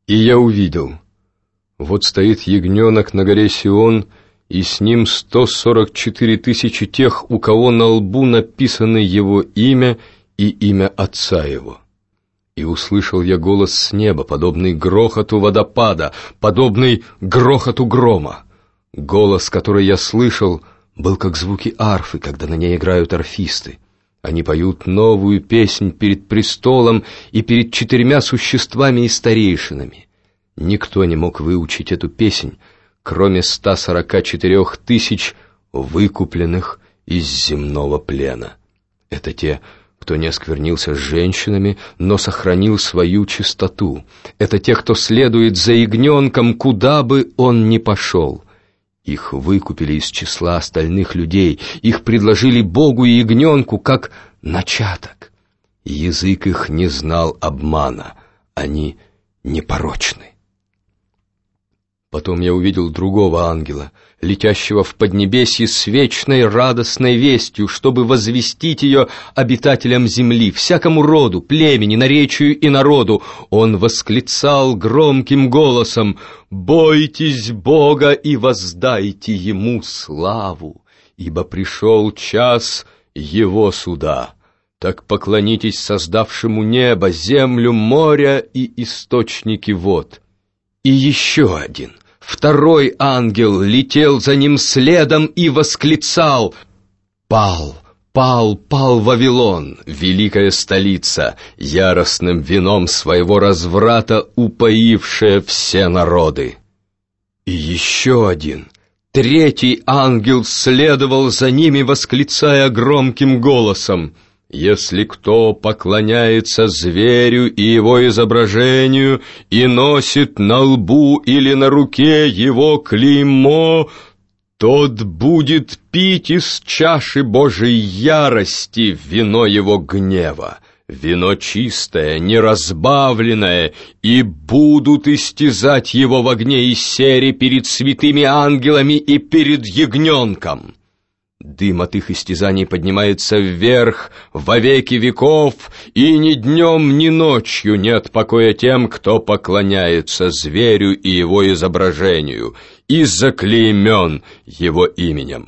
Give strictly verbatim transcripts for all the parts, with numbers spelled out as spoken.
И я увидел, вот стоит ягненок на горе Сион, и с ним сто сорок четыре тысячи тех, у кого на лбу написано его имя и имя отца его. И услышал я голос с неба, подобный грохоту водопада, подобный грохоту грома. Голос, который я слышал, был как звуки арфы, когда на ней играют арфисты. Они поют новую песнь перед престолом и перед четырьмя существами и старейшинами. Никто не мог выучить эту песнь, кроме ста сорока четырех тысяч выкупленных из земного плена. Это те, кто не осквернился с женщинами, но сохранил свою чистоту. Это те, кто следует за ягненком, куда бы он ни пошел. Их выкупили из числа остальных людей, их предложили Богу и ягненку как начаток. Язык их не знал обмана, они непорочны. Потом я увидел другого ангела, летящего в поднебесье с вечной радостной вестью, чтобы возвестить ее обитателям земли, всякому роду, племени, наречию и народу. Он восклицал громким голосом: «Бойтесь Бога и воздайте Ему славу, ибо пришел час Его суда. Так поклонитесь создавшему небо, землю, моря и источники вод». И еще один, второй ангел летел за ним следом и восклицал: «Пал, пал, пал Вавилон, великая столица, яростным вином своего разврата упоившая все народы». И еще один, третий ангел следовал за ними, восклицая громким голосом: «Если кто поклоняется зверю и его изображению и носит на лбу или на руке его клеймо, тот будет пить из чаши Божией ярости вино его гнева, вино чистое, неразбавленное, и будут истязать его в огне и сере перед святыми ангелами и перед ягненком». Дым от их истязаний поднимается вверх во веки веков, и ни днем, ни ночью нет покоя тем, кто поклоняется зверю и его изображению, и заклеймен его именем.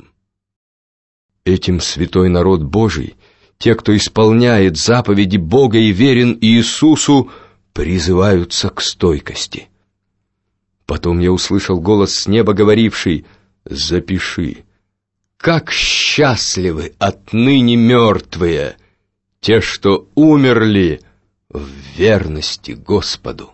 Этим святой народ Божий, те, кто исполняет заповеди Бога и верен Иисусу, призываются к стойкости. Потом я услышал голос с неба, говоривший: «Запиши, как счастливы отныне мертвые, те, что умерли в верности Господу».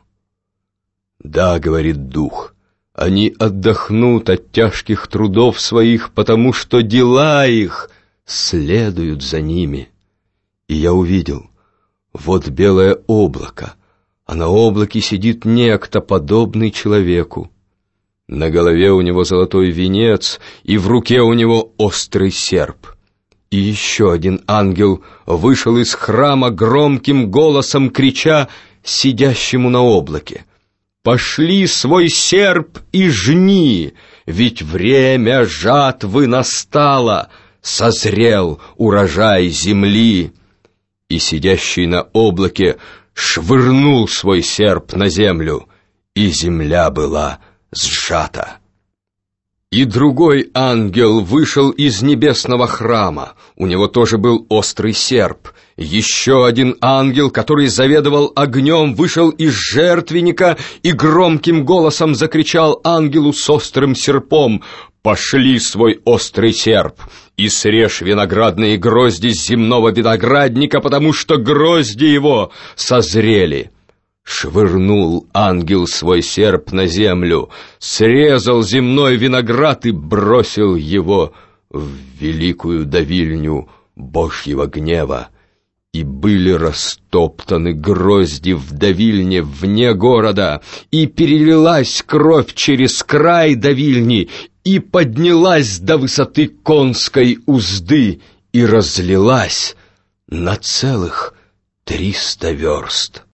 Да, говорит Дух, они отдохнут от тяжких трудов своих, потому что дела их следуют за ними. И я увидел, вот белое облако, а на облаке сидит некто, подобный человеку. На голове у него золотой венец, и в руке у него острый серп. И еще один ангел вышел из храма громким голосом, крича сидящему на облаке: «Пошли свой серп и жни, ведь время жатвы настало, созрел урожай земли». И сидящий на облаке швырнул свой серп на землю, и земля была сжата. И другой ангел вышел из небесного храма, у него тоже был острый серп. Еще один ангел, который заведовал огнем, вышел из жертвенника и громким голосом закричал ангелу с острым серпом: «Пошли свой острый серп и срежь виноградные грозди с земного виноградника, потому что грозди его созрели». Швырнул ангел свой серп на землю, срезал земной виноград и бросил его в великую давильню Божьего гнева. И были растоптаны грозди в давильне вне города, и перелилась кровь через край давильни, и поднялась до высоты конской узды, и разлилась на целых триста верст.